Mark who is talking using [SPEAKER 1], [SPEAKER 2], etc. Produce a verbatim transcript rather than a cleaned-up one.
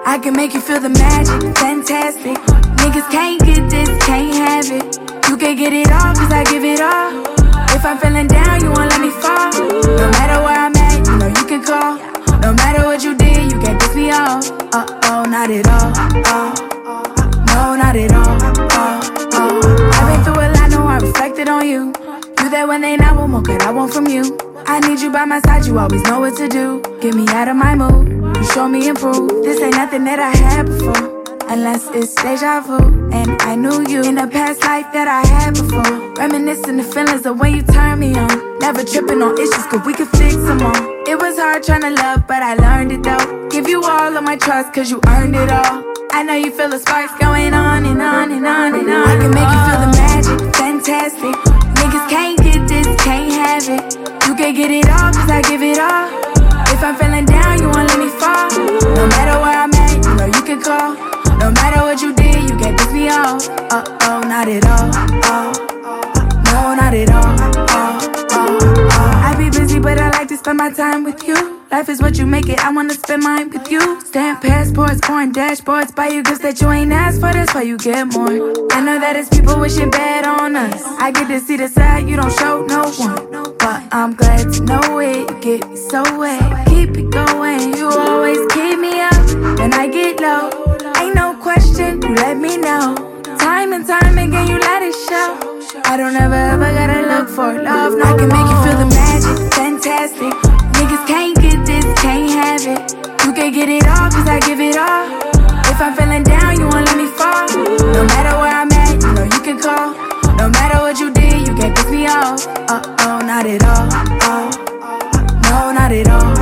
[SPEAKER 1] I can make you feel the magic, fantastic. Niggas can't get this, can't have it. You can get it all, cause I give it all. If I'm feeling down, you won't let me fall. No matter where I'm at, you know you can call. No matter what you did, you can't piss me off. Uh-oh, not at all, oh. No, not at all, oh, oh. I've been through a lot, know I reflected on you. You there when they not want more, what I want from you. I need you by my side, you always know what to do. Get me out of my mood, you show me improve. This ain't nothing that I had before, unless it's deja vu. And I knew you in a past life that I had before. Reminiscing the feelings of when you turned me on. Never tripping on issues, cause we could fix them all. It was hard trying to love, but I learned it though. Give you all of my trust, cause you earned it all. I know you feel the sparks going on and on and on and on. I can make you feel the magic, fantastic. Niggas can't get this, can't have it. You can get it all, cause I give it all. If I'm feeling down, you won't let me fall. No matter where I'm at, you know you can call. No matter what you did, you can't piss me off. Uh-oh, not at all, oh. No, not at all, oh, oh, oh. I be busy, but I like to spend my time with you. Life is what you make it, I wanna spend mine with you. Stamp passports, pouring dashboards, buy you gifts that you ain't asked for, that's why you get more. I know that it's people wishing bad on us. I get to see the side you don't show no one, but I'm glad to know it, you get me so wet. Keep it going, you always keep me up when I get low. Ain't no question, you let me know. Time and time again, you let it show. I don't ever ever gotta look for love, no. I can make you feel the magic, fantastic. Niggas can't get this, can't have it. You can get it all, cause I give it all. If I'm feeling down, you won't let me fall. No matter where I'm at, you know you can call. No matter what you did, you can't piss me off. Uh-oh, not at all, oh. No, not at all.